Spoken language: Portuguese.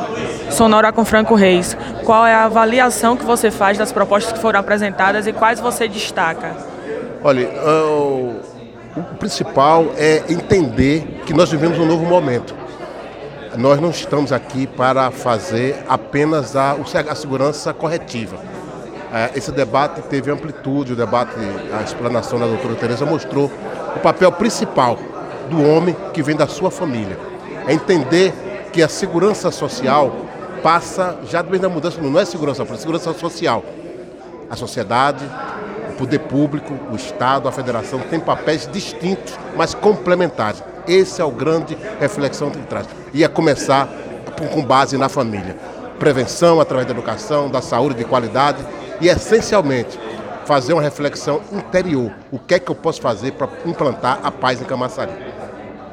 Sonora com Franco Reis. Qual é a avaliação que você faz das propostas que foram apresentadas e quais você destaca? Olha, o principal é entender que nós vivemos um novo momento. Nós não estamos aqui para fazer apenas a segurança corretiva. Esse debate teve amplitude, a explanação da doutora Tereza mostrou o papel principal do homem que vem da sua família. É entender que a segurança social passa, já desde a mudança, não é segurança pública, é segurança social. A sociedade, o poder público, o Estado, a federação têm papéis distintos, mas complementares. Esse é o grande reflexão que traz. E é começar com base na família. Prevenção através da educação, da saúde de qualidade e, essencialmente, fazer uma reflexão interior. O que é que eu posso fazer para implantar a paz em Camaçari?